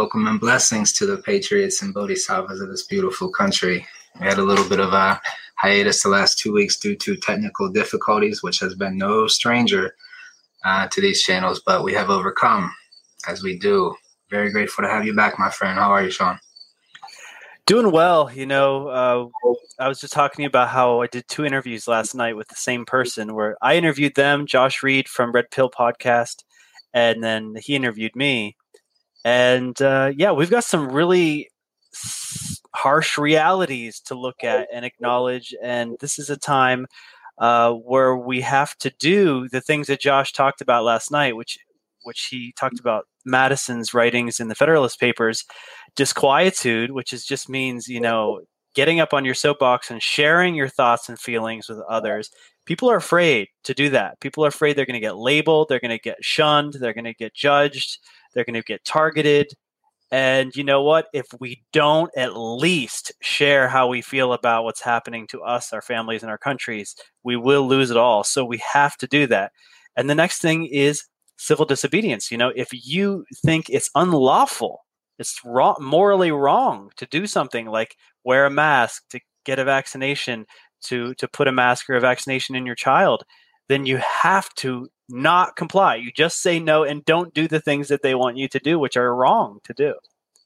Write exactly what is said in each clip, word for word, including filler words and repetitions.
Welcome and blessings to the patriots and bodhisattvas of this beautiful country. We had a little bit of a hiatus the last two weeks due to technical difficulties, which has been no stranger uh, to these channels, but we have overcome as we do. Very grateful to have you back, my friend. How are you, Sean? Doing well. You know, uh, I was just talking about how I did two interviews last night with the same person where I interviewed them, Josh Reed from Red Pill Podcast, and then he interviewed me. And uh, yeah, we've got some really s- harsh realities to look at and acknowledge. And this is a time uh, where we have to do the things that Josh talked about last night, which which he talked about Madison's writings in the Federalist Papers, disquietude, which is just means, you know, getting up on your soapbox and sharing your thoughts and feelings with others. People are afraid to do that. People are afraid they're going to get labeled, they're going to get shunned, they're going to get judged, they're going to get targeted. And you know what? If we don't at least share how we feel about what's happening to us, our families, and our countries, we will lose it all. So we have to do that. And the next thing is civil disobedience. You know, if you think it's unlawful, it's wrong, morally wrong to do something like wear a mask, to get a vaccination, to to put a mask or a vaccination in your child, then you have to not comply. You just say no and don't do the things that they want you to do, which are wrong to do.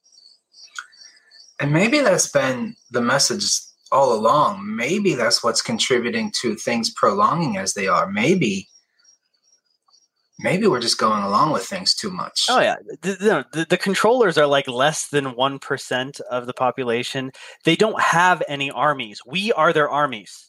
And maybe that's been the message all along. Maybe that's what's contributing to things prolonging as they are. Maybe Maybe we're just going along with things too much. Oh, yeah. The, the, the controllers are like less than one percent of the population. They don't have any armies. We are their armies.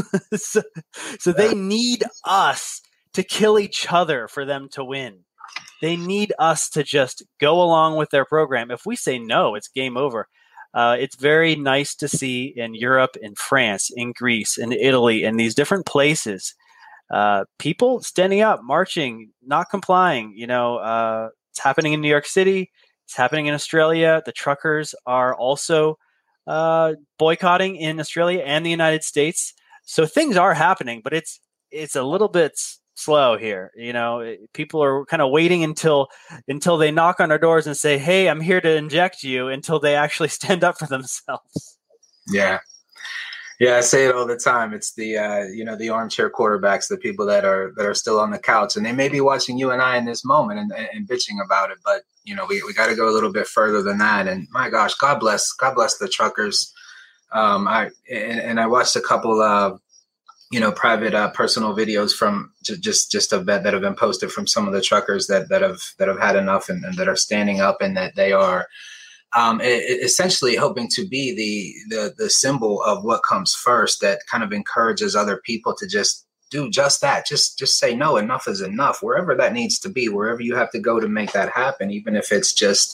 so, so they need us to kill each other for them to win. They need us to just go along with their program. If we say no, it's game over. Uh, it's very nice to see in Europe, in France, in Greece, in Italy, in these different places, Uh, people standing up, marching, not complying. You know, uh, it's happening in New York City. It's happening in Australia. The truckers are also uh, boycotting in Australia and the United States. So things are happening, but it's it's a little bit slow here. You know, people are kind of waiting until until they knock on our doors and say, "Hey, I'm here to inject you," until they actually stand up for themselves. Yeah. Yeah, I say it all the time. It's the uh, you know, the armchair quarterbacks, the people that are that are still on the couch, and they may be watching you and I in this moment and, and bitching about it. But you know, we, we got to go a little bit further than that. And my gosh, God bless, God bless the truckers. Um, I and, and I watched a couple of you know private uh, personal videos from just just a bit that have been posted from some of the truckers that that have that have had enough and, and that are standing up and that they are. Um, it, it essentially hoping to be the, the the symbol of what comes first, that kind of encourages other people to just do just that. Just just say no, enough is enough, wherever that needs to be, wherever you have to go to make that happen, even if it's just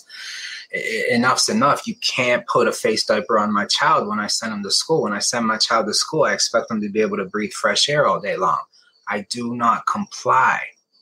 enough's enough. You can't put a face diaper on my child when I send him to school. When I send my child to school, I expect them to be able to breathe fresh air all day long. I do not comply.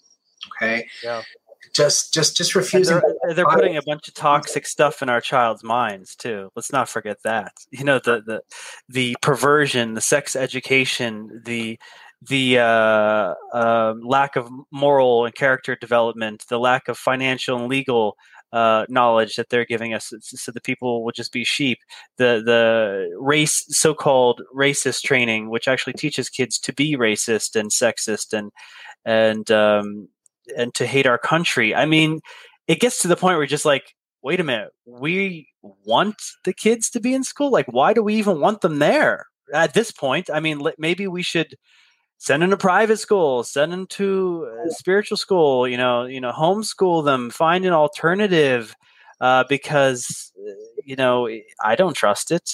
Okay. Yeah. Just, just, just refusing. They're, they're putting a bunch of toxic stuff in our child's minds too. Let's not forget that. You know, the the the perversion, the sex education, the the uh, uh, lack of moral and character development, the lack of financial and legal uh, knowledge that they're giving us, so the people will just be sheep. The the race, so-called racist training, which actually teaches kids to be racist and sexist and and um, and to hate our country. I mean, it gets to the point where you're just like, wait a minute, we want the kids to be in school? Like, why do we even want them there at this point? I mean, maybe we should send them to private school, send them to spiritual school, you know, you know, homeschool them, find an alternative, uh, because, you know, I don't trust it.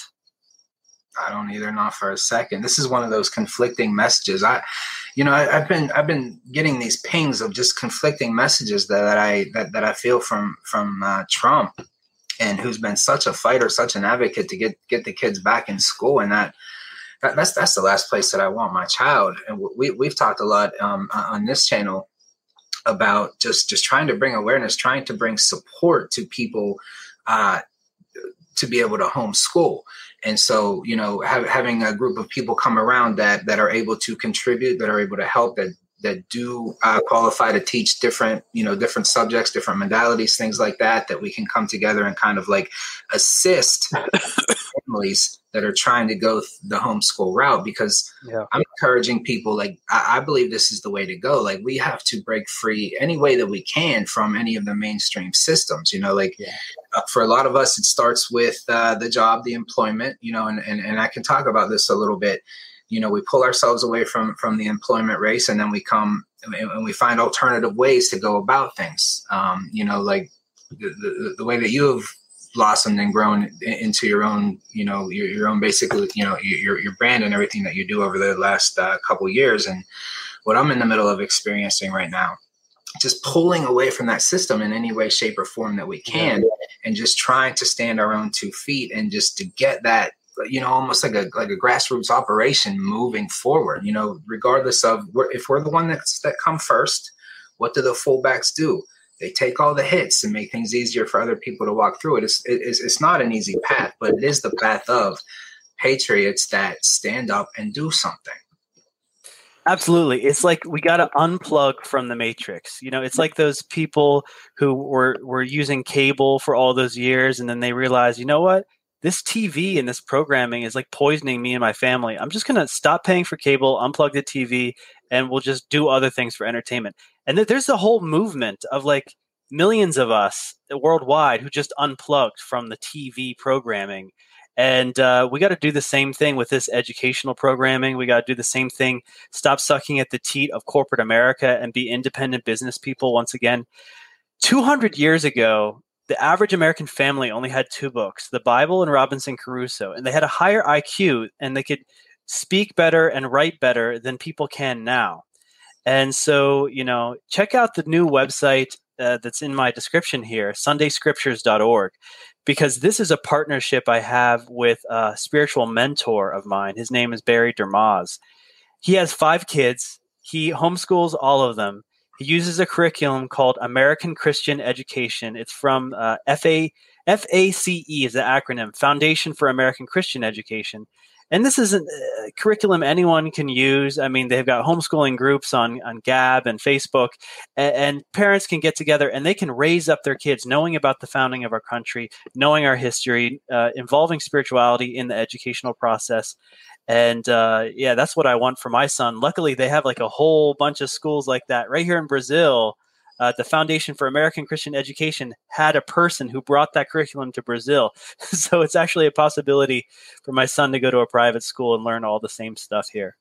I don't either, not for a second. This is one of those conflicting messages. I, you know, I, I've been I've been getting these pings of just conflicting messages that, that I that, that I feel from from uh, Trump, and who's been such a fighter, such an advocate to get get the kids back in school, and that, that that's that's the last place that I want my child. And we we've talked a lot um, on this channel about just just trying to bring awareness, trying to bring support to people uh, to be able to homeschool. And so, you know, have, having a group of people come around that that are able to contribute, that are able to help, that that do uh, qualify to teach different, you know, different subjects, different modalities, things like that, that we can come together and kind of like assist families that are trying to go the homeschool route. Because yeah. I'm encouraging people, like, I, I believe this is the way to go. Like, we have to break free any way that we can from any of the mainstream systems, you know, like yeah. uh, for a lot of us, it starts with uh, the job, the employment, you know, and, and, and I can talk about this a little bit. You know, we pull ourselves away from, from the employment race, and then we come and we find alternative ways to go about things. Um, you know, like the, the, the way that you have blossomed and grown into your own, you know, your, your own basically, you know, your, your brand and everything that you do over the last uh, couple of years. And what I'm in the middle of experiencing right now, just pulling away from that system in any way, shape, or form that we can, yeah. and just trying to stand our own two feet and just to get that, you know, almost like a like a grassroots operation moving forward, you know, regardless of we're, if we're the one that's, that come first, what do the fullbacks do? They take all the hits and make things easier for other people to walk through it. It's, it's, it's not an easy path, but it is the path of patriots that stand up and do something. Absolutely. It's like we got to unplug from the matrix. You know, it's like those people who were, were using cable for all those years, and then they realize, you know what? This T V and this programming is like poisoning me and my family. I'm just going to stop paying for cable, unplug the T V, and we'll just do other things for entertainment. And th- there's a whole movement of like millions of us worldwide who just unplugged from the T V programming. And uh, we got to do the same thing with this educational programming. We got to do the same thing, stop sucking at the teat of corporate America and be independent business people once again. two hundred years ago, the average American family only had two books, the Bible and Robinson Crusoe, and they had a higher I Q and they could speak better and write better than people can now. And so, you know, check out the new website uh, that's in my description here, sunday scriptures dot org, because this is a partnership I have with a spiritual mentor of mine. His name is Barry Dermaz. He has five kids. He homeschools all of them. He uses a curriculum called American Christian Education. It's from uh, F A C E is the acronym, Foundation for American Christian Education. And this is a uh, curriculum anyone can use. I mean, they've got homeschooling groups on, on Gab and Facebook, and, and parents can get together and they can raise up their kids knowing about the founding of our country, knowing our history, uh, involving spirituality in the educational process. And uh, yeah, that's what I want for my son. Luckily, they have like a whole bunch of schools like that right here in Brazil. Uh, the Foundation for American Christian Education had a person who brought that curriculum to Brazil. So it's actually a possibility for my son to go to a private school and learn all the same stuff here.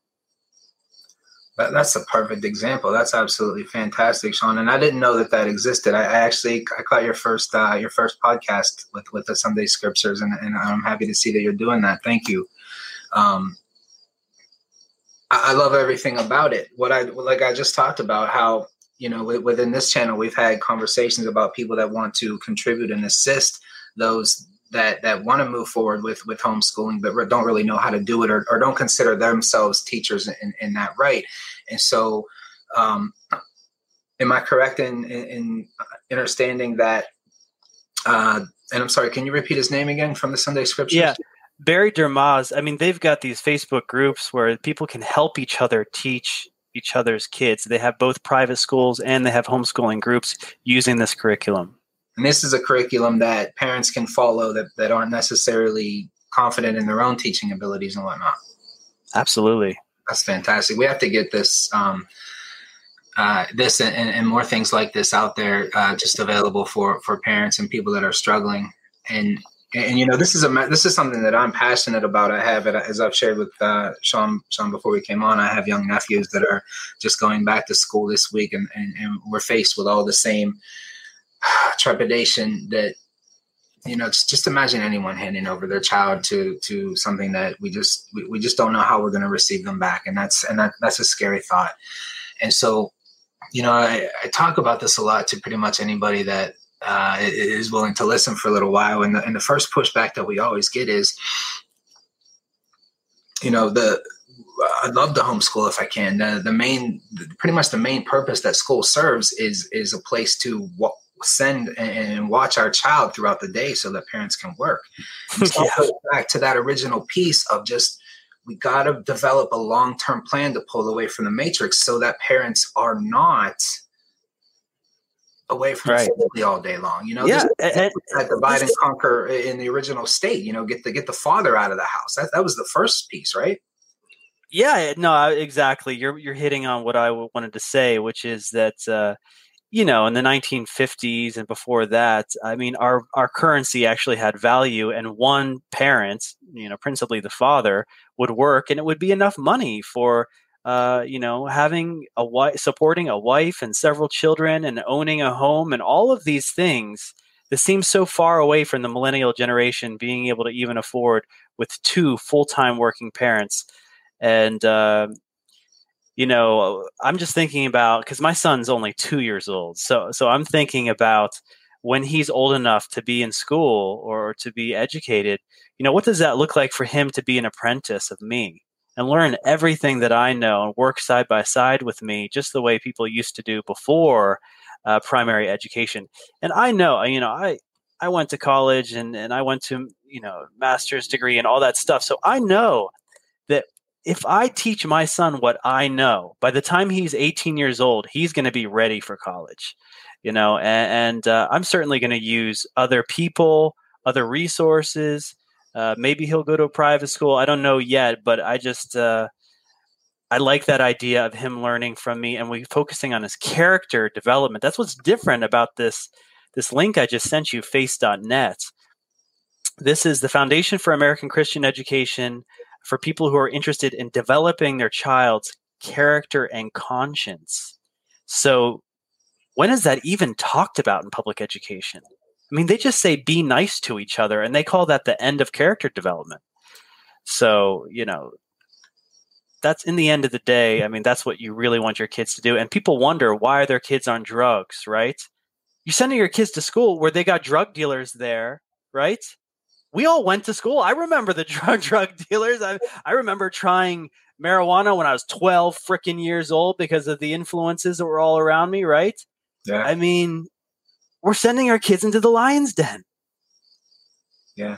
That, that's a perfect example. That's absolutely fantastic, Sean. And I didn't know that that existed. I, I actually I caught your first uh, your first podcast with, with the Sunday Scriptures, and, and I'm happy to see that you're doing that. Thank you. Um, I, I love everything about it. What I like I just talked about how, you know, within this channel, we've had conversations about people that want to contribute and assist those that that want to move forward with, with homeschooling, but don't really know how to do it, or, or don't consider themselves teachers in, in that right. And so, um, am I correct in, in, in understanding that, uh, and I'm sorry, can you repeat his name again from the Sunday Scriptures? Yeah. Barry Dermaz. I mean, they've got these Facebook groups where people can help each other teach each other's kids. They have both private schools and they have homeschooling groups using this curriculum. And this is a curriculum that parents can follow that, that aren't necessarily confident in their own teaching abilities and whatnot. Absolutely. That's fantastic. We have to get this, um, uh, this and, and more things like this out there, uh, just available for, for parents and people that are struggling. And, and, you know, this is a, this is something that I'm passionate about. I have it, as I've shared with uh, Sean, Sean before we came on, I have young nephews that are just going back to school this week, and, and, and we're faced with all the same trepidation that, you know, just, just imagine anyone handing over their child to, to something that we just, we, we just don't know how we're going to receive them back. And that's, and that, that's a scary thought. And so, you know, I, I talk about this a lot to pretty much anybody that, Uh, is willing to listen for a little while. And the, and the first pushback that we always get is, you know, the, I'd love to homeschool if I can. The, the main, pretty much the main purpose that school serves is, is a place to w- send and watch our child throughout the day so that parents can work. And so yeah. Back to that original piece of just we got to develop a long-term plan to pull away from the matrix so that parents are not away from right. the family all day long. You know, yeah, and, and, that divide and conquer in the original state, you know, get the, get the father out of the house. That, that was the first piece, right? Yeah, no, exactly. You're, you're hitting on what I wanted to say, which is that, uh, you know, in the nineteen fifties and before that, I mean, our, our currency actually had value, and one parent, you know, principally the father, would work, and it would be enough money for, uh, you know, having a wife, supporting a wife and several children, and owning a home, and all of these things that seem so far away from the millennial generation being able to even afford with two full-time working parents. And, uh, you know, I'm just thinking about, because my son's only two years old. So, so I'm thinking about when he's old enough to be in school or to be educated, you know, what does that look like for him to be an apprentice of me and learn everything that I know and work side by side with me, just the way people used to do before uh, primary education. And I know, you know, I, I went to college and, and I went to, you know, master's degree and all that stuff. So I know that if I teach my son what I know, by the time he's eighteen years old, he's going to be ready for college, you know, and, and uh, I'm certainly going to use other people, other resources. Uh, maybe he'll go to a private school. I don't know yet, but I just, uh, I like that idea of him learning from me, and we focusing on his character development. That's what's different about this, this link I just sent you, face dot net. This is the Foundation for American Christian Education for people who are interested in developing their child's character and conscience. So when is that even talked about in public education? I mean, they just say be nice to each other, and they call that the end of character development. So, you know, that's in the end of the day, I mean, that's what you really want your kids to do. And people wonder, why are their kids on drugs, right? You're sending your kids to school where they got drug dealers there, right? We all went to school. I remember the drug drug dealers. I I remember trying marijuana when I was twelve freaking years old because of the influences that were all around me, right? Yeah. I mean, we're sending our kids into the lion's den. Yeah.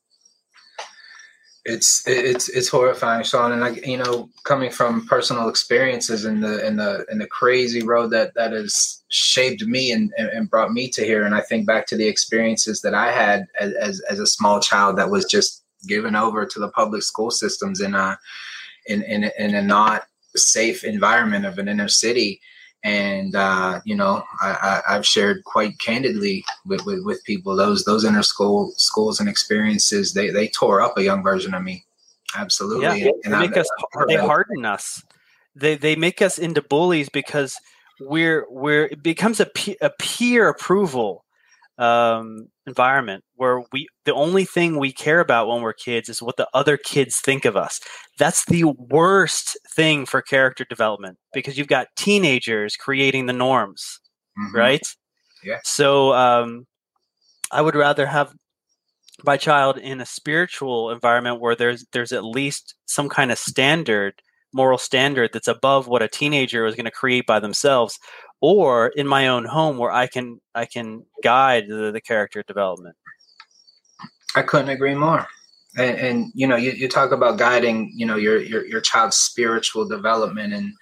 It's it's it's horrifying, Sean, and like, you know, coming from personal experiences in the in the in the crazy road that that has shaped me and, and brought me to here, and I think back to the experiences that I had as as, as a small child that was just given over to the public school systems in a in in, in a not safe environment of an inner city. And, uh, you know, I, I, I've shared quite candidly with, with, with people, those those inner school schools and experiences, they, they tore up a young version of me. Absolutely. Yeah, and they make us, they harden us. They they make us into bullies because we're we're it becomes a, pe- a peer approval um, environment where we the only thing we care about when we're kids is what the other kids think of us. That's the worst thing for character development because you've got teenagers creating the norms, mm-hmm. right? Yeah. So um, I would rather have my child in a spiritual environment where there's there's at least some kind of standard, moral standard that's above what a teenager is going to create by themselves, or in my own home where I can I can guide the, the character development. I couldn't agree more. And, and you know, you, you talk about guiding, you know, your your your child's spiritual development, and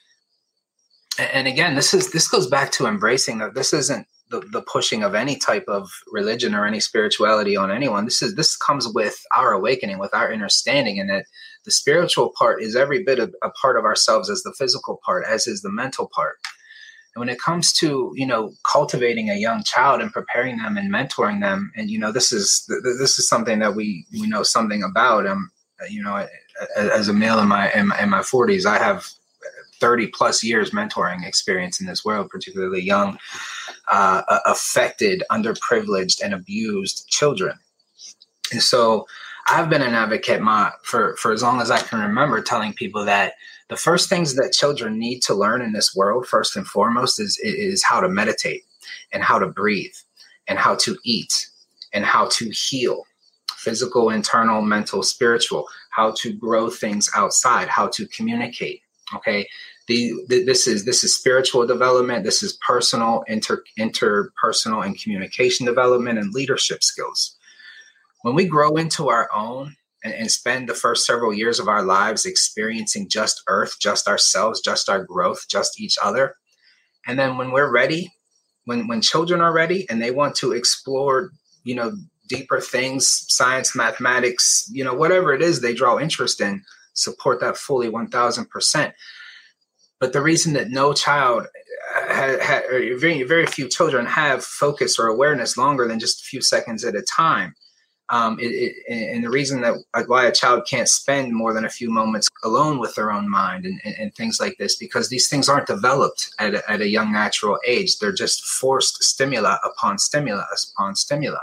and again, this is this goes back to embracing that this isn't the, the pushing of any type of religion or any spirituality on anyone. This is this comes with our awakening, with our understanding, and that the spiritual part is every bit of a part of ourselves as the physical part, as is the mental part. And when it comes to, you know, cultivating a young child and preparing them and mentoring them, and, you know, this is this is something that we, we know something about. Um, you know, as a male in my in my, in my forties, I have thirty plus years mentoring experience in this world, particularly young, uh, affected, underprivileged, and abused children. And so I've been an advocate my, for, for as long as I can remember, telling people that the first things that children need to learn in this world, first and foremost, is, is how to meditate and how to breathe and how to eat and how to heal, physical, internal, mental, spiritual, how to grow things outside, how to communicate. Okay. The, the, this is this is spiritual development. This is personal, inter, interpersonal and communication development and leadership skills. When we grow into our own and, and spend the first several years of our lives experiencing just Earth, just ourselves, just our growth, just each other. And then when we're ready, when when children are ready and they want to explore, you know, deeper things, science, mathematics, you know, whatever it is they draw interest in, support that fully one thousand percent. But the reason that no child, ha, ha, or very, very few children have focus or awareness longer than just a few seconds at a time, um, it, it, and the reason that why a child can't spend more than a few moments alone with their own mind and, and, and things like this, because these things aren't developed at a, at a young natural age. They're just forced stimuli upon stimuli upon stimuli.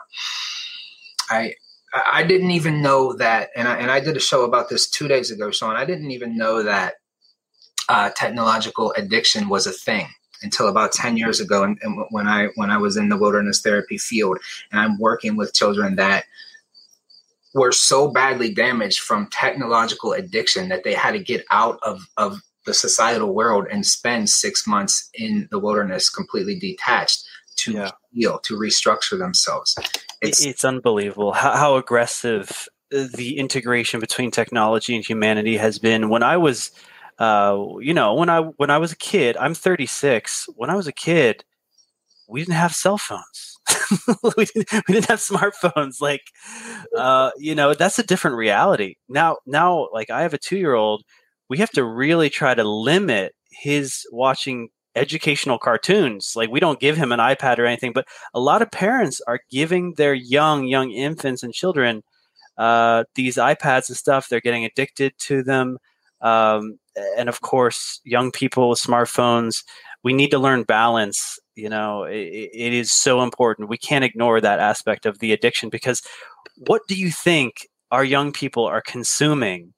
I I didn't even know that, and I, and I did a show about this two days ago, Sean. I didn't even know that uh, technological addiction was a thing until about ten years ago, and, and when I when I was in the wilderness therapy field, and I'm working with children that were so badly damaged from technological addiction that they had to get out of, of the societal world and spend six months in the wilderness completely detached to yeah. heal, to restructure themselves. It's, it's unbelievable how, how aggressive the integration between technology and humanity has been. When I was, uh, you know, when I when I was a kid, I'm thirty-six. When I was a kid, we didn't have cell phones. we, didn't, we didn't have smartphones. Like, uh, you know, that's a different reality. Now, now, like I have a two-year-old. We have to really try to limit his watching educational cartoons. Like, we don't give him an iPad or anything, but a lot of parents are giving their young, young infants and children uh, these iPads and stuff. They're getting addicted to them. Um, and of course, young people with smartphones, we need to learn balance. You know, it, it is so important. We can't ignore that aspect of the addiction, because what do you think our young people are consuming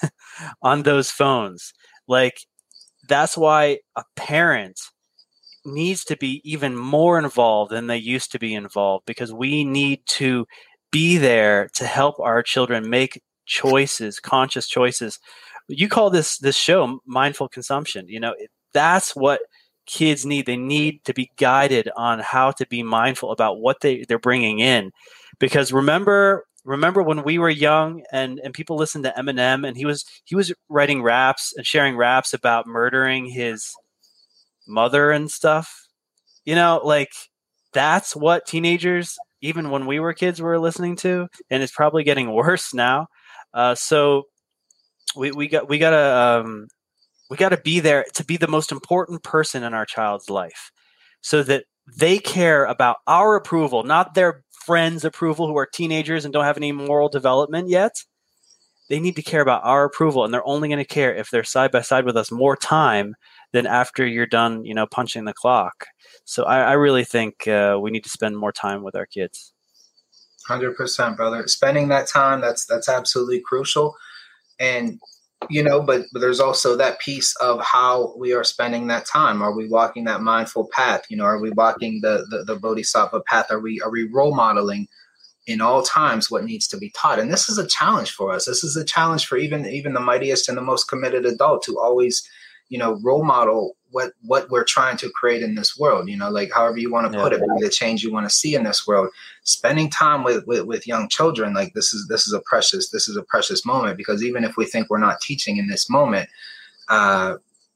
on those phones? Like, that's why a parent needs to be even more involved than they used to be involved, because we need to be there to help our children make choices, conscious choices. You call this this show mindful consumption. You know, it, that's what kids need. They need to be guided on how to be mindful about what they, they're bringing in. Because remember, remember when we were young and, and people listened to Eminem, and he was he was writing raps and sharing raps about murdering his mother and stuff. You know, like, that's what teenagers, even when we were kids, were listening to, and it's probably getting worse now. Uh, so we we got we gotta um, we gotta be there to be the most important person in our child's life, so that they care about our approval, not their friends' approval who are teenagers and don't have any moral development yet. They need to care about our approval, and they're only going to care if they're side by side with us more time than after you're done, you know, punching the clock. So I, I really think uh, we need to spend more time with our kids. one hundred percent, brother. Spending that time, that's that's absolutely crucial. And, you know, but, but there's also that piece of how we are spending that time. Are we walking that mindful path? You know, are we walking the, the, the bodhisattva path? Are we, are we role modeling in all times what needs to be taught? And this is a challenge for us. This is a challenge for even, even the mightiest and the most committed adult to always, you know, role model what, what we're trying to create in this world, you know, like however you want to put it, be the change you want to see in this world. Spending time with, with, with young children, like this is, this is a precious, this is a precious moment, because even if we think we're not teaching in this moment, uh,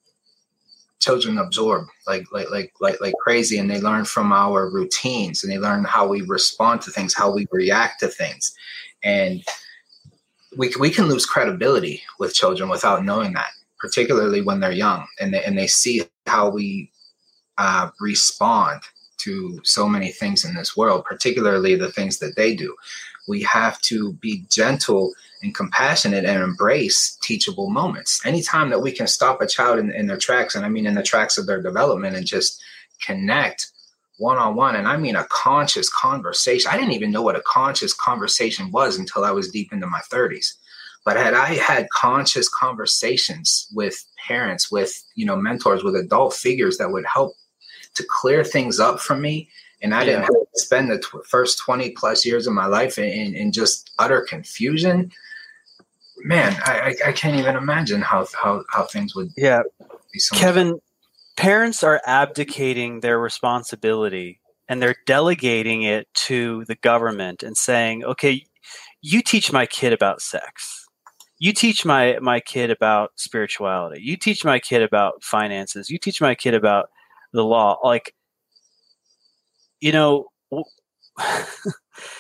children absorb like, like, like, like, like crazy. And they learn from our routines, and they learn how we respond to things, how we react to things. And we, we can lose credibility with children without knowing that, particularly when they're young, and they, and they see how we uh, respond to so many things in this world, particularly the things that they do. We have to be gentle and compassionate and embrace teachable moments. Anytime that we can stop a child in, in their tracks, and I mean in the tracks of their development, and just connect one-on-one, and I mean a conscious conversation. I didn't even know what a conscious conversation was until I was deep into my thirties. But had I had conscious conversations with parents, with, you know, mentors, with adult figures that would help to clear things up for me, and I yeah. didn't have to spend the tw- first twenty plus years of my life in, in, in just utter confusion, man, I, I, I can't even imagine how, how, how things would yeah. be so Kevin, much. Parents are abdicating their responsibility, and they're delegating it to the government and saying, okay, you teach my kid about sex. You teach my, my kid about spirituality. You teach my kid about finances. You teach my kid about the law. Like, you know, it,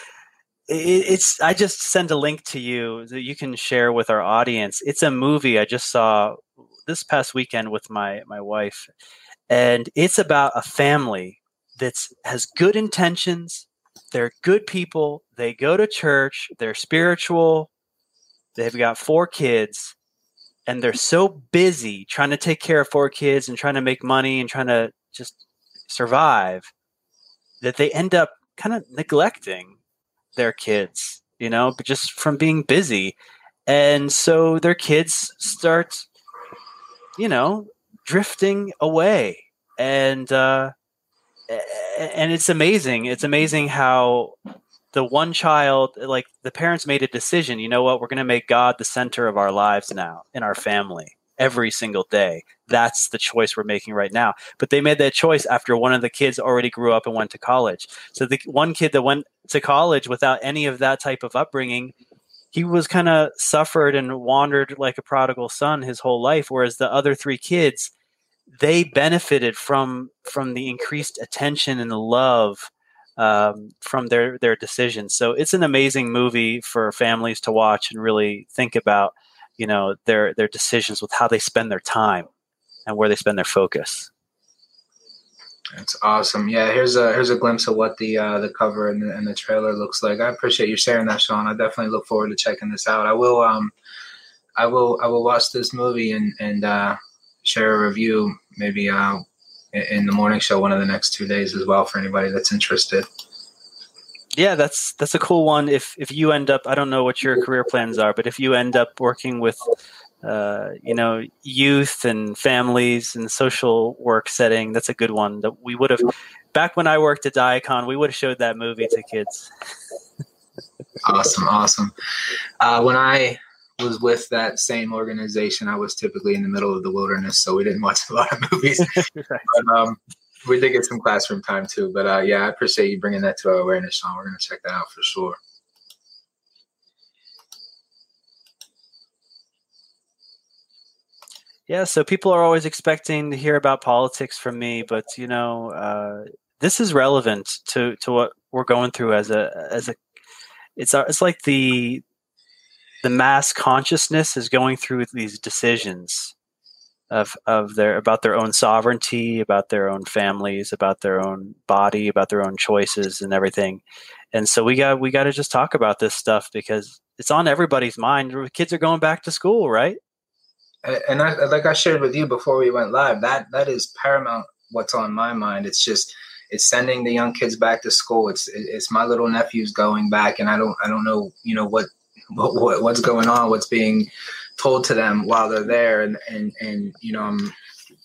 it's, I just sent a link to you that you can share with our audience. It's a movie I just saw this past weekend with my, my wife, and it's about a family that's has good intentions. They're good people. They go to church. They're spiritual. They've got four kids, and they're so busy trying to take care of four kids and trying to make money and trying to just survive that they end up kind of neglecting their kids, you know, but just from being busy. And so their kids start, you know, drifting away. And, uh, and it's amazing. It's amazing how the one child, like the parents made a decision, you know what, we're going to make God the center of our lives now in our family every single day. That's the choice we're making right now. But they made that choice after one of the kids already grew up and went to college. So the one kid that went to college without any of that type of upbringing, he was kind of suffered and wandered like a prodigal son his whole life. Whereas the other three kids, they benefited from, from the increased attention and the love um, from their, their decisions. So it's an amazing movie for families to watch and really think about, you know, their, their decisions with how they spend their time and where they spend their focus. That's awesome. Yeah. Here's a, here's a glimpse of what the, uh, the cover and the, and the trailer looks like. I appreciate you sharing that, Sean. I definitely look forward to checking this out. I will, um, I will, I will watch this movie and, and, uh, share a review maybe, uh, in the morning show one of the next two days as well for anybody that's interested. Yeah, that's that's a cool one. If if you end up, I don't know what your career plans are, but if you end up working with, uh, you know, youth and families and social work setting, that's a good one. That we would have, back when I worked at Diacon, we would have showed that movie to kids. Awesome, awesome. Uh, when I was with that same organization, I was typically in the middle of the wilderness, so we didn't watch a lot of movies. Right. But, um, we did get some classroom time too. But uh, yeah, I appreciate you bringing that to our awareness, Sean. We're going to check that out for sure. Yeah, so people are always expecting to hear about politics from me, but you know, uh, this is relevant to, to what we're going through as a as a. It's it's like the the mass consciousness is going through these decisions of of their about their own sovereignty, about their own families, about their own body, about their own choices and everything. And so we got we got to just talk about this stuff because it's on everybody's mind. Kids are going back to school, right? And I, like I shared with you before we went live, that that is paramount. What's on my mind? It's just it's sending the young kids back to school. It's it's my little nephews going back, and I don't I don't know you know what. What, what what's going on, what's being told to them while they're there. And, and, and, you know, I'm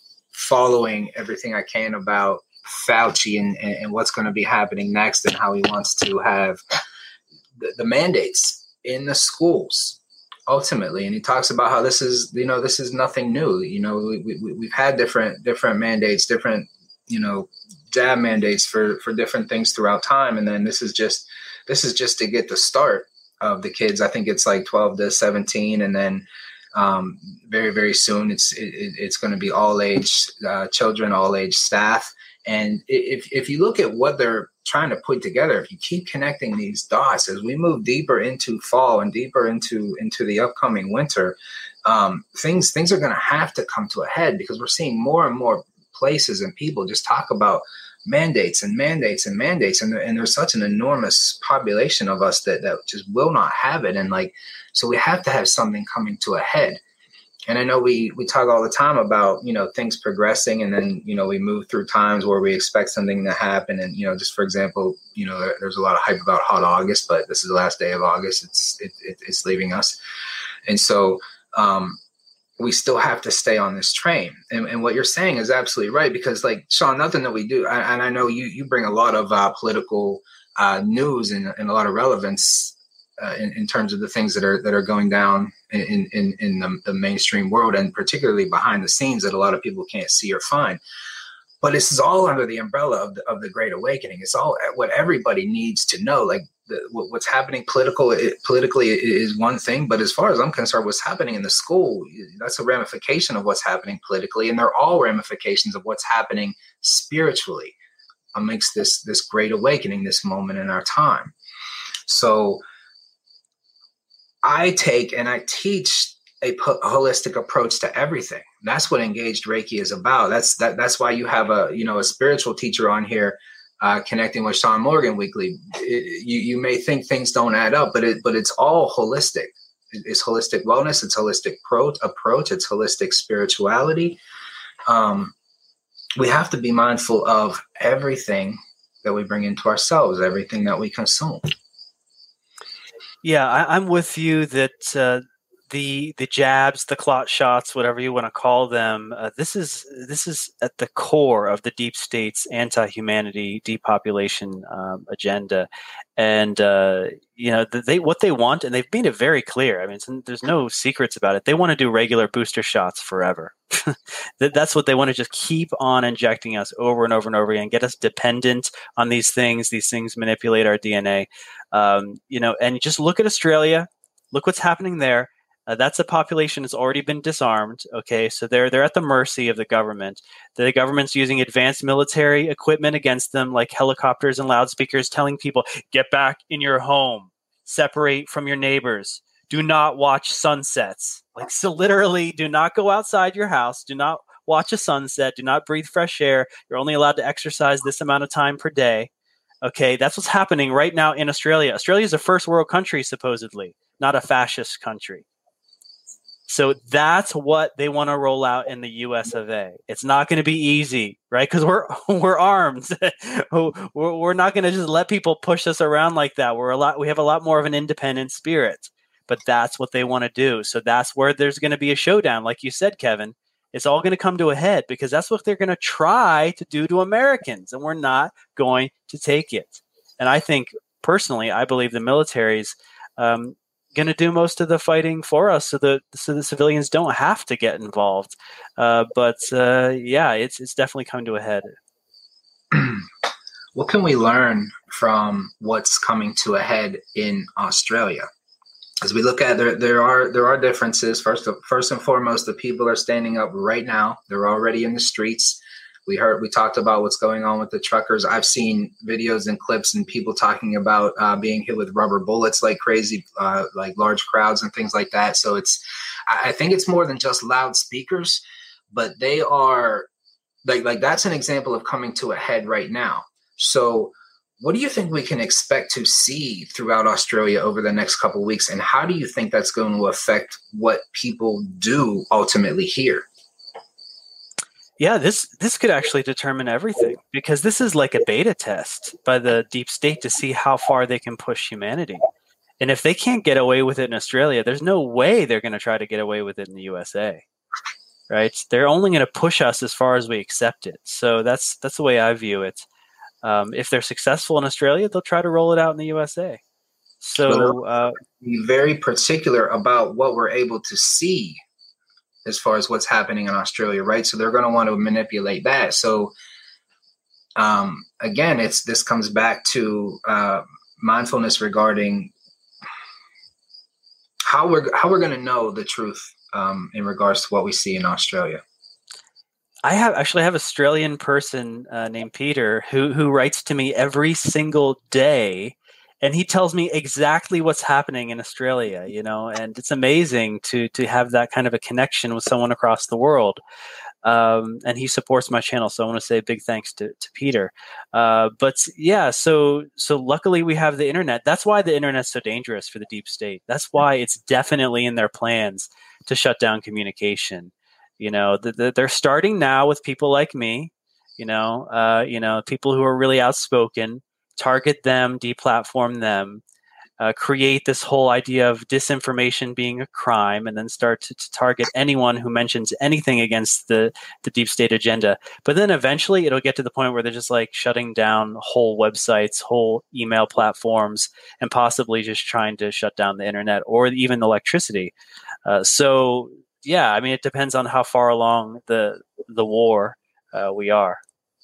following everything I can about Fauci and, and, and what's going to be happening next and how he wants to have the, the mandates in the schools ultimately. And he talks about how this is, you know, this is nothing new. You know, we, we, we've had different, different mandates, different, you know, jab mandates for, for different things throughout time. And then this is just, this is just to get the start of the kids. I think it's like twelve to seventeen. And then um, very, very soon it's, it, it's going to be all age uh, children, all age staff. And if, if you look at what they're trying to put together, if you keep connecting these dots as we move deeper into fall and deeper into, into the upcoming winter, um, things, things are going to have to come to a head because we're seeing more and more places and people just talk about mandates and mandates and mandates. And, and there's such an enormous population of us that, that just will not have it. And like, so we have to have something coming to a head. And I know we, we talk all the time about, you know, things progressing and then, you know, we move through times where we expect something to happen. And, you know, just for example, you know, there, there's a lot of hype about hot August, but this is the last day of August. It's, it, it, it's leaving us. And so, um, we still have to stay on this train. And, and what you're saying is absolutely right, because like, Sean, nothing that we do, I, and I know you, you bring a lot of uh, political uh, news and, and a lot of relevance uh, in, in terms of the things that are, that are going down in, in, in the, the mainstream world, and particularly behind the scenes that a lot of people can't see or find. but this is all under the umbrella of the, of the Great Awakening. It's all what everybody needs to know. Like the, what's happening political, it, politically is one thing, but as far as I'm concerned, what's happening in the school, that's a ramification of what's happening politically, and they're all ramifications of what's happening spiritually amongst this this Great Awakening, this moment in our time. So I take and I teach a holistic approach to everything. That's what Engaged Reiki is about. That's that. That's why you have a you know a spiritual teacher on here, uh, connecting with Sean Morgan weekly. It, you you may think things don't add up, but it but it's all holistic. It's holistic wellness. It's holistic pro- approach. It's holistic spirituality. Um, we have to be mindful of everything that we bring into ourselves, everything that we consume. Yeah, I, I'm with you that. Uh, The the jabs, the clot shots, whatever you want to call them, uh, this is this is at the core of the deep state's anti-humanity, depopulation um, agenda, and uh, you know they what they want, and they've made it very clear. I mean, it's, there's no secrets about it. They want to do regular booster shots forever. that, that's what they want to just keep on injecting us over and over and over again, get us dependent on these things. These things manipulate our D N A. Um, you know, and just look at Australia. Look what's happening there. Uh, that's a population that's already been disarmed. Okay, so they're they're at the mercy of the government. The government's using advanced military equipment against them, like helicopters and loudspeakers, telling people, "Get back in your home, separate from your neighbors, do not watch sunsets." Like, so literally, do not go outside your house, do not watch a sunset, do not breathe fresh air. You're only allowed to exercise this amount of time per day. Okay, that's what's happening right now in Australia. Australia is a first world country, supposedly, not a fascist country. So that's what they want to roll out in the U S of A. It's not going to be easy, right? Because we're we're armed. we're, we're not going to just let people push us around like that. We're a lot. We have a lot more of an independent spirit, but that's what they want to do. So that's where there's going to be a showdown, like you said, Kevin. It's all going to come to a head because that's what they're going to try to do to Americans, and we're not going to take it. And I think personally, I believe the military's um, going to do most of the fighting for us, so that so the civilians don't have to get involved. Uh, but uh, yeah, it's it's definitely come to a head. What can we learn from what's coming to a head in Australia? As we look at there, there are there are differences. First, first and foremost, the people are standing up right now. They're already in the streets. We heard, we talked about what's going on with the truckers. I've seen videos and clips and people talking about uh, being hit with rubber bullets like crazy, uh, like large crowds and things like that. So it's, I think it's more than just loudspeakers, but they are like, like that's an example of coming to a head right now. So what do you think we can expect to see throughout Australia over the next couple of weeks? And how do you think that's going to affect what people do ultimately here? Yeah, this this could actually determine everything, because this is like a beta test by the deep state to see how far they can push humanity. And if they can't get away with it in Australia, there's no way they're going to try to get away with it in the U S A. Right? They're only going to push us as far as we accept it. So that's that's the way I view it. Um, if they're successful in Australia, they'll try to roll it out in the U S A. So uh, be very particular about what we're able to see as far as what's happening in Australia, right? So they're going to want to manipulate that. So um, again, it's this comes back to uh, mindfulness regarding how we're how we're going to know the truth um, in regards to what we see in Australia. I have actually have an Australian person uh, named Peter who who writes to me every single day, and he tells me exactly what's happening in Australia, you know, and it's amazing to to have that kind of a connection with someone across the world. Um, and he supports my channel, so I want to say a big thanks to, to Peter. Uh, but yeah, so so luckily we have the internet. That's why the internet's so dangerous for the deep state. That's why it's definitely in their plans to shut down communication. You know, the, the, they're starting now with people like me, you know, uh, you know, people who are really outspoken, target them, deplatform them, uh, create this whole idea of disinformation being a crime, and then start to, to target anyone who mentions anything against the, the deep state agenda. But then eventually it'll get to the point where they're just like shutting down whole websites, whole email platforms, and possibly just trying to shut down the internet or even electricity. Uh, so, yeah, I mean, it depends on how far along the the war uh, we are.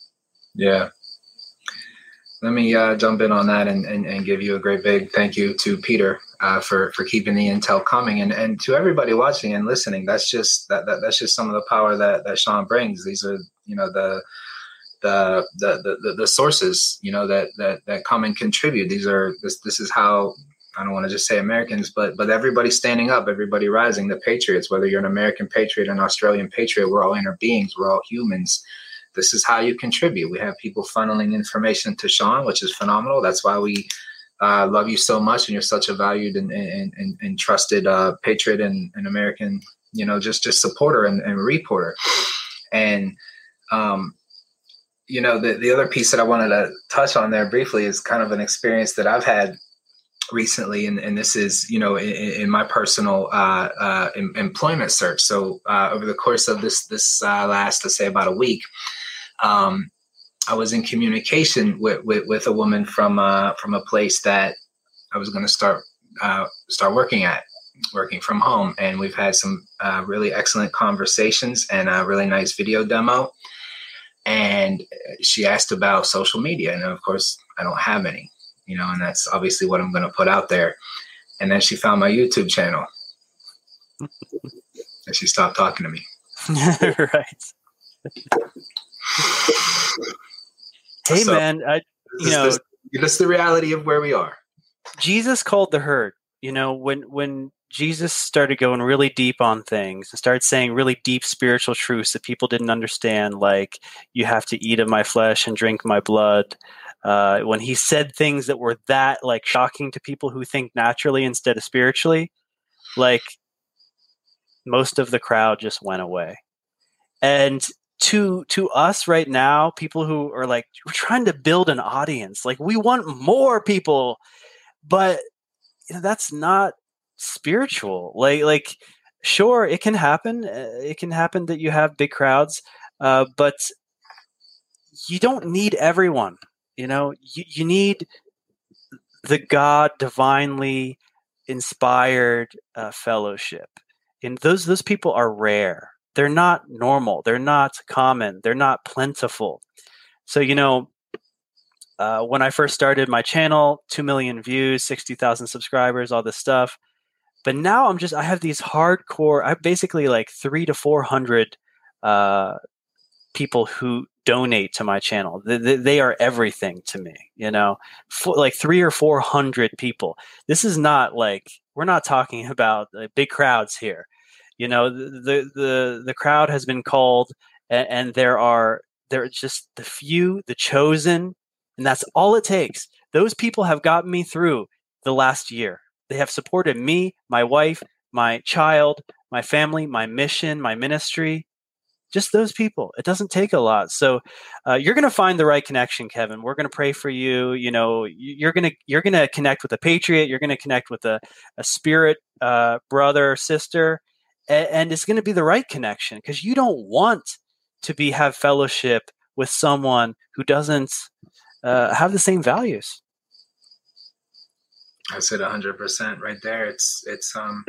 Yeah. Let me uh, jump in on that and, and, and give you a great big thank you to Peter uh, for for keeping the intel coming, and, and to everybody watching and listening. That's just that, that that's just some of the power that, that Sean brings. These are, you know, the the the the, the sources, you know, that, that that come and contribute. These are this this is how, I don't want to just say Americans, but but everybody standing up, everybody rising, the patriots, whether you're an American patriot, an Australian patriot, we're all inner beings, we're all humans. This is how you contribute. We have people funneling information to Sean, which is phenomenal. That's why we uh, love you so much, and you're such a valued and and, and, and trusted uh, patriot and, and American, you know, just just supporter and, and reporter. And um, you know, the the other piece that I wanted to touch on there briefly is kind of an experience that I've had recently, and, and this is, you know, in, in my personal uh, uh, em- employment search. So uh, over the course of this this uh, last, let's say, about a week. Um, I was in communication with, with, with a woman from uh, from a place that I was going to start uh, start working at, working from home, and we've had some uh, really excellent conversations and a really nice video demo. And she asked about social media, and of course, I don't have any, you know, and that's obviously what I'm going to put out there. And then she found my YouTube channel, and she stopped talking to me. Right. Hey, so, man, I, you know, this, this the reality of where we are. Jesus called the herd. You know, when when Jesus started going really deep on things and started saying really deep spiritual truths that people didn't understand, like you have to eat of my flesh and drink my blood. Uh, when he said things that were that like shocking to people who think naturally instead of spiritually, like most of the crowd just went away. And to to us right now, people who are like, we're trying to build an audience, like we want more people, but you know, that's not spiritual. Like like sure, it can happen. It can happen that you have big crowds, uh, but you don't need everyone. You know, you, you need the God divinely inspired uh, fellowship, and those those people are rare. They're not normal. They're not common. They're not plentiful. So, you know, uh, when I first started my channel, two million views, sixty thousand subscribers, all this stuff. But now I'm just, I have these hardcore, I have basically like three to four hundred uh, people who donate to my channel. They, they are everything to me, you know, For, like three or four hundred people. This is not like, we're not talking about uh, big crowds here. You know, the the the crowd has been called, and, and there are there are just the few, the chosen, and that's all it takes. Those people have gotten me through the last year. They have supported me, my wife, my child, my family, my mission, my ministry. Just those people. It doesn't take a lot. So uh, you're going to find the right connection, Kevin. We're going to pray for you. You know, you're going to you're going to connect with a patriot. You're going to connect with a a spirit uh, brother or sister. And it's going to be the right connection, because you don't want to be have fellowship with someone who doesn't uh, have the same values. I said one hundred percent right there. It's it's um,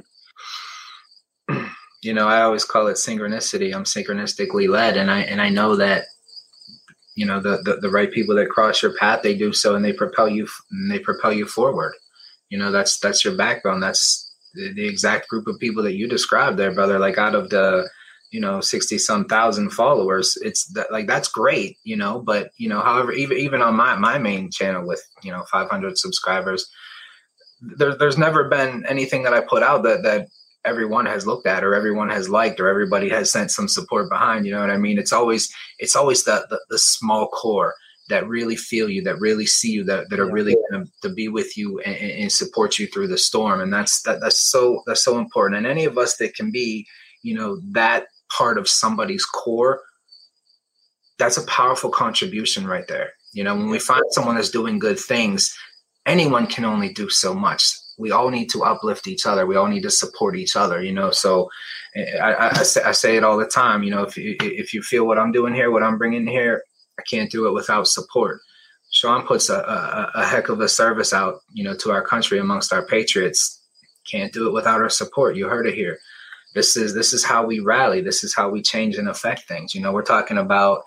you know, I always call it synchronicity. I'm synchronistically led, and I and I know that, you know, the the, the right people that cross your path, they do so, and they propel you and they propel you forward. You know, that's that's your backbone. That's The, the exact group of people that you described there, brother. Like out of the, you know, sixty some thousand followers, it's that, like, that's great, you know, but you know, however, even, even on my, my main channel with, you know, five hundred subscribers, there, there's never been anything that I put out that, that everyone has looked at or everyone has liked or everybody has sent some support behind, you know what I mean? It's always, it's always the, the, the small core that really feel you, that really see you, that, that are really going to be with you and, and support you through the storm. And that's, that, that's so, that's so important. And any of us that can be, you know, that part of somebody's core, that's a powerful contribution right there. You know, when we find someone that's doing good things, anyone can only do so much. We all need to uplift each other. We all need to support each other, you know? So I, I, I, say, I say it all the time, you know, if you, if you feel what I'm doing here, what I'm bringing here, I can't do it without support. Sean puts a, a, a heck of a service out, you know, to our country amongst our patriots. Can't do it without our support. You heard it here. This is this is how we rally. This is how we change and affect things. You know, we're talking about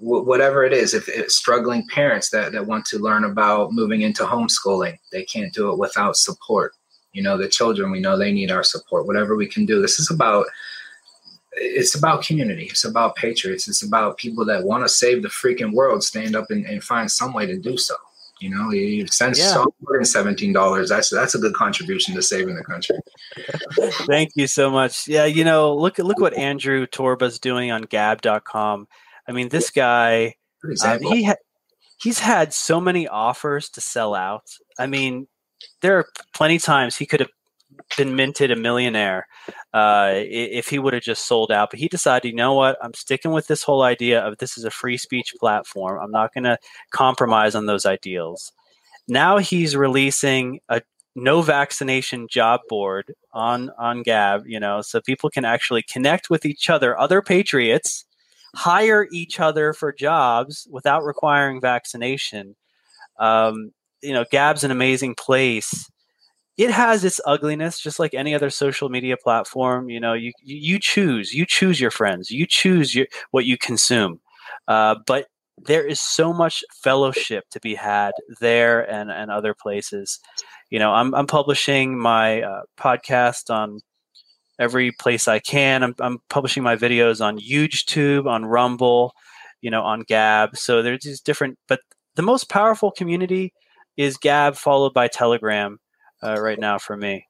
w- whatever it is, if it's struggling parents that, that want to learn about moving into homeschooling, they can't do it without support. You know, the children, we know they need our support, whatever we can do. This is about, it's about community. It's about patriots. It's about people that want to save the freaking world, stand up and, and find some way to do so. You know, you send yeah. so more than seventeen dollars. That's that's a good contribution to saving the country. Thank you so much. Yeah, you know, look look what Andrew Torba's doing on Gab dot com. I mean, this guy, um, he ha- he's had so many offers to sell out. I mean, there are plenty of times he could have been minted a millionaire uh, if he would have just sold out. But he decided, you know what, I'm sticking with this whole idea of this is a free speech platform. I'm not going to compromise on those ideals. Now he's releasing a no vaccination job board on, on Gab, you know, so people can actually connect with each other, other patriots, hire each other for jobs without requiring vaccination. Um, you know, Gab's an amazing place. It has its ugliness, just like any other social media platform. You know, you you choose, you choose your friends, you choose your, what you consume. Uh, but there is so much fellowship to be had there and, and other places. You know, I'm I'm publishing my uh, podcast on every place I can. I'm I'm publishing my videos on YouTube, on Rumble, you know, on Gab. So there's these different, but the most powerful community is Gab, followed by Telegram. Uh, right now for me.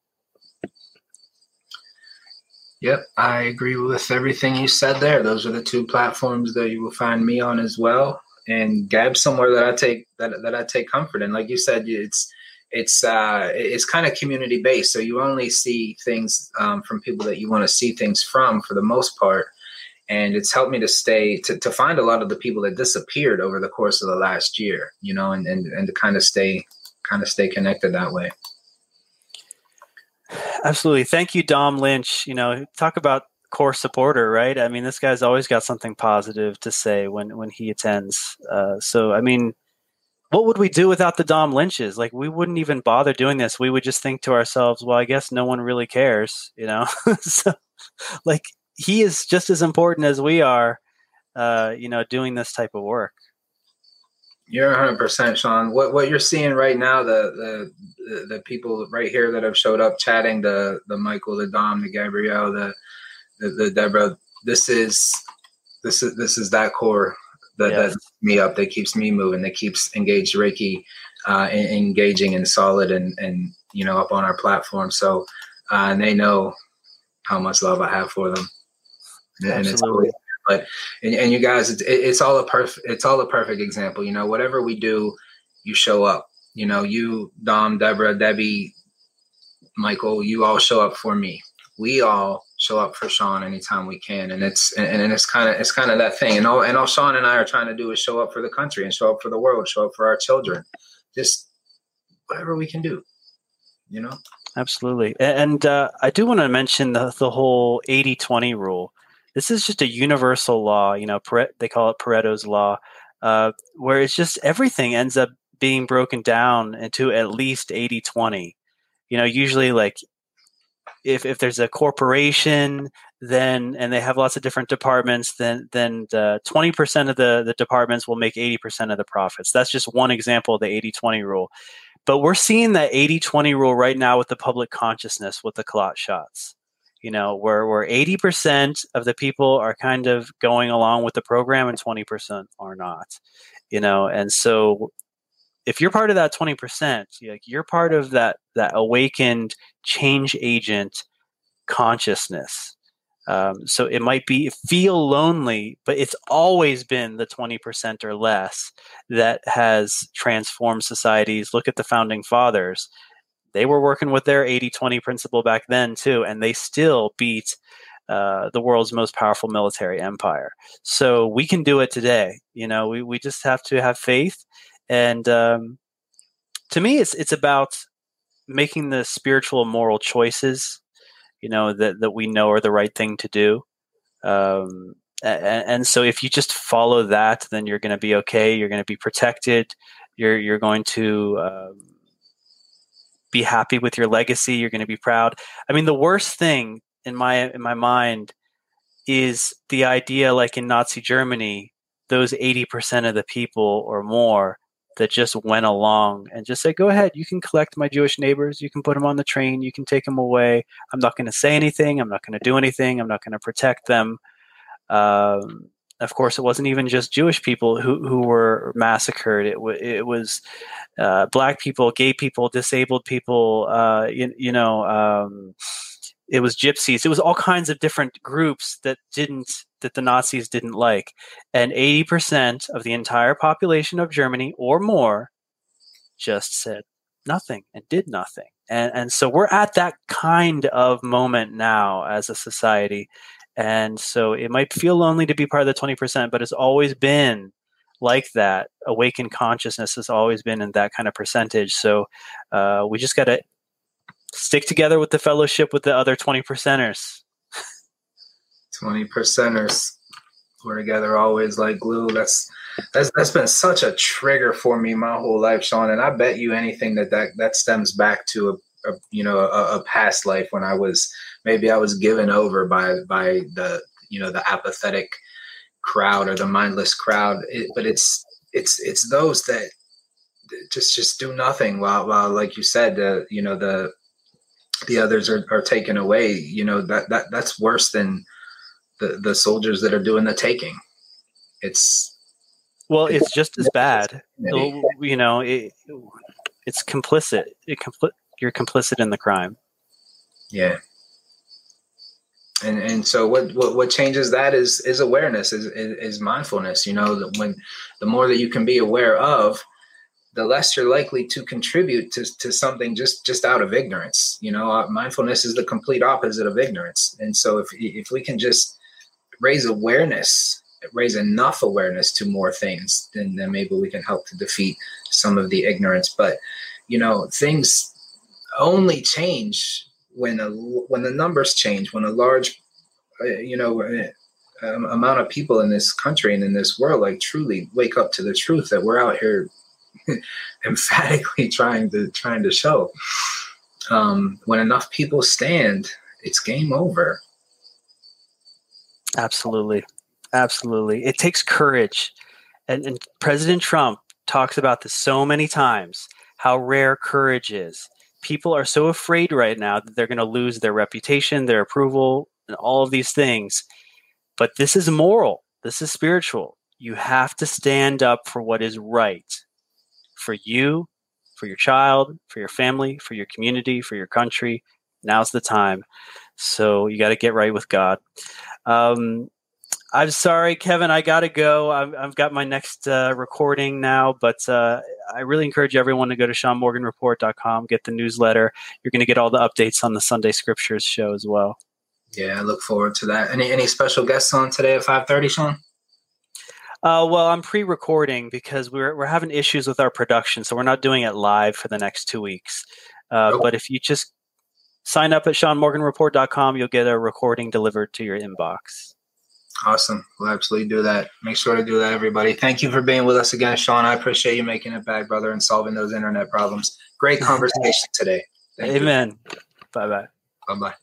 Yep, I agree with everything you said there. Those are the two platforms that you will find me on as well. And Gab's somewhere that I take that that I take comfort in. Like you said, it's it's uh, it's kind of community based. So you only see things um, from people that you want to see things from for the most part. And it's helped me to stay to, to find a lot of the people that disappeared over the course of the last year, you know, and, and, and to kind of stay kind of stay connected that way. Absolutely. Thank you, Dom Lynch. You know, talk about core supporter, right? I mean, this guy's always got something positive to say when, when he attends. Uh, so, I mean, what would we do without the Dom Lynches? Like, we wouldn't even bother doing this. We would just think to ourselves, well, I guess no one really cares, you know? So, like, he is just as important as we are, uh, you know, doing this type of work. You're one hundred percent, Sean. What what you're seeing right now, the the the people right here that have showed up chatting, the the Michael, the Dom, the Gabrielle, the the, the Deborah. This is this is this is that core that yes. that keeps me up, that keeps me moving, that keeps engaged Reiki, uh, engaging and solid, and and you know up on our platform. So uh, and they know how much love I have for them, and Absolutely. it's. But and, and you guys, it's, it's all a perfect it's all a perfect example. You know, whatever we do, you show up. You know, you, Dom, Deborah, Debbie, Michael, you all show up for me. We all show up for Sean anytime we can, and it's and, and it's kind of it's kind of that thing. And all and all Sean and I are trying to do is show up for the country and show up for the world, show up for our children. Just whatever we can do. You know. Absolutely, and uh, I do want to mention the the whole eighty twenty rule. This is just a universal law, you know, they call it Pareto's law, uh, where it's just everything ends up being broken down into at least eighty twenty. You know, usually like if, if there's a corporation, then, and they have lots of different departments, then, then the twenty percent of the, the departments will make eighty percent of the profits. That's just one example of the eighty twenty rule. But we're seeing that eighty twenty rule right now with the public consciousness with the clot shots. You know, where, where eighty percent of the people are kind of going along with the program and twenty percent are not, you know. And so if you're part of that twenty percent, you're part of that, that awakened change agent consciousness. Um, so it might be feel lonely, but it's always been the twenty percent or less that has transformed societies. Look at the founding fathers. They were working with their eighty twenty principle back then too, and they still beat uh, the world's most powerful military empire. So we can do it today. You know, we, we just have to have faith. And um, to me, it's it's about making the spiritual and moral choices, you know, that, that we know are the right thing to do. Um, and, and so if you just follow that, then you're going to be okay. You're going to be protected. You're you're going to um, be happy with your legacy. You're going to be proud. I mean, the worst thing in my in my mind is the idea, like in Nazi Germany, those eighty percent of the people or more that just went along and just said, go ahead, you can collect my Jewish neighbors, you can put them on the train, you can take them away. I'm not going to say anything. I'm not going to do anything. I'm not going to protect them. Um, of course, it wasn't even just Jewish people who, who were massacred. It, w- it was uh, Black people, gay people, disabled people, uh, you, you know, um, it was gypsies. It was all kinds of different groups that didn't, that the Nazis didn't like. And eighty percent of the entire population of Germany or more just said nothing and did nothing. And, and so we're at that kind of moment now as a society. And so it might feel lonely to be part of the twenty percent, but it's always been like that. Awakened consciousness has always been in that kind of percentage. So uh, we just got to stick together with the fellowship with the other twenty percenters. twenty percenters. We're together always like glue. That's that's that's been such a trigger for me my whole life, Sean. And I bet you anything that that, that stems back to a, a you know a, a past life when I was maybe I was given over by by the you know the apathetic crowd or the mindless crowd. It, but it's it's it's those that just just do nothing while while like you said uh, you know the the others are, are taken away. You know that that that's worse than the the soldiers that are doing the taking. It's well, it's, it's just as bad. You know, it, it's complicit. It compli- you're complicit in the crime. Yeah. And and so what, what what changes that is is awareness, is, is is mindfulness. You know, that when the more that you can be aware of, the less you're likely to contribute to, to something just, just out of ignorance. You know, uh, mindfulness is the complete opposite of ignorance. And so if if we can just raise awareness, raise enough awareness to more things, then, then maybe we can help to defeat some of the ignorance. But, you know, things only change when a, when the numbers change, when a large, uh, you know, uh, amount of people in this country and in this world, like truly wake up to the truth that we're out here emphatically trying to trying to show. Um, when enough people stand, it's game over. Absolutely. Absolutely. It takes courage. And, and President Trump talks about this so many times, how rare courage is. People are so afraid right now that they're going to lose their reputation, their approval, and all of these things. But this is moral. This is spiritual. You have to stand up for what is right for you, for your child, for your family, for your community, for your country. Now's the time. So you got to get right with God. Um, I'm sorry, Kevin, I got to go. I've, I've got my next uh, recording now, but uh, I really encourage everyone to go to Sean Morgan Report dot com, get the newsletter. You're going to get all the updates on the Sunday Scriptures show as well. Yeah, I look forward to that. Any any special guests on today at five thirty, Sean? Uh, well, I'm pre-recording because we're we're having issues with our production, so we're not doing it live for the next two weeks. Uh, okay. But if you just sign up at Sean Morgan Report dot com, you'll get a recording delivered to your inbox. Awesome. We'll absolutely do that. Make sure to do that, everybody. Thank you for being with us again, Sean. I appreciate you making it back, brother, and solving those internet problems. Great conversation today. Thank Amen. you. Bye-bye. Bye-bye.